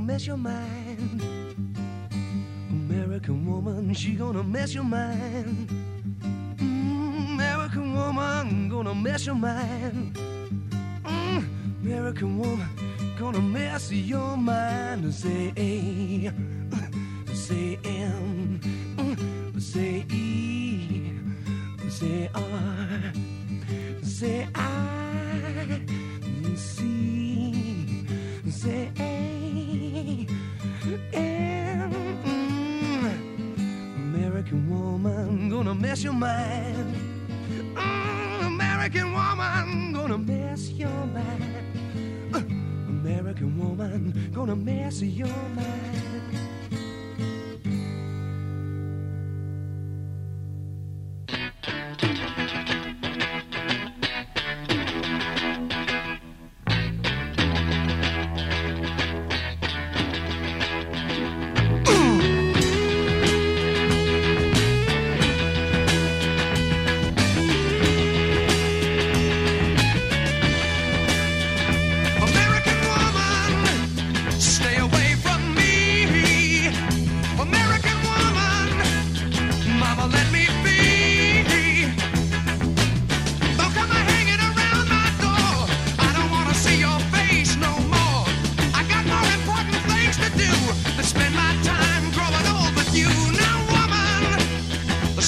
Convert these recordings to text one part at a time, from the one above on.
mess your mind. American woman, she gonna mess your mind. American woman, gonna mess your mind. American woman, gonna mess your mind. Say A, say M, say E, say R, say I, C, say A, M. American woman, gonna mess your mind. American woman, gonna mess your mind. American woman, gonna mess your mind.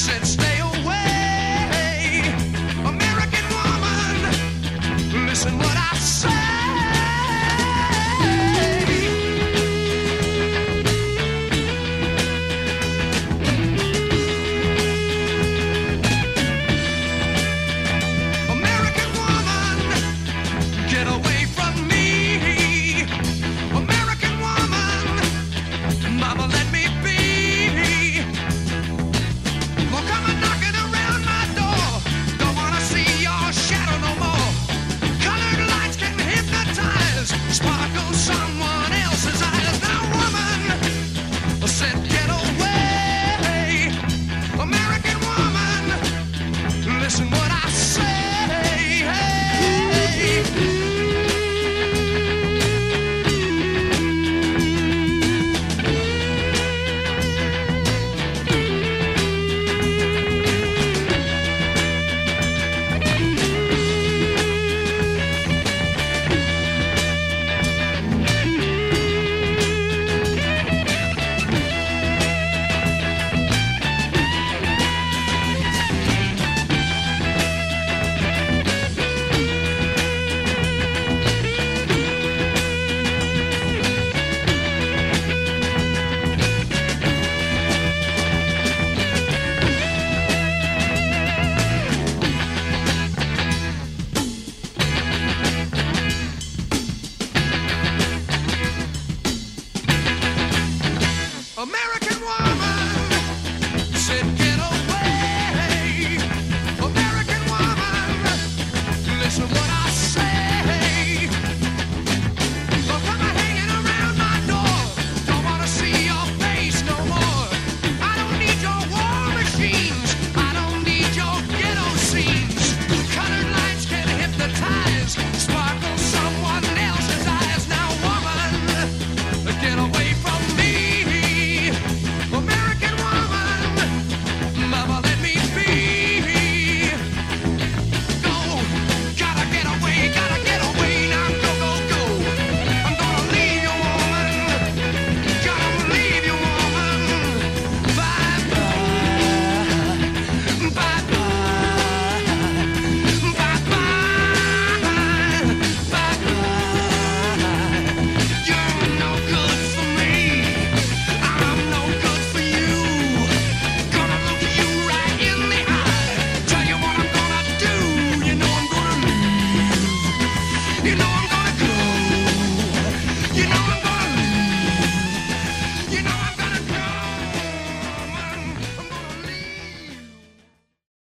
Listen what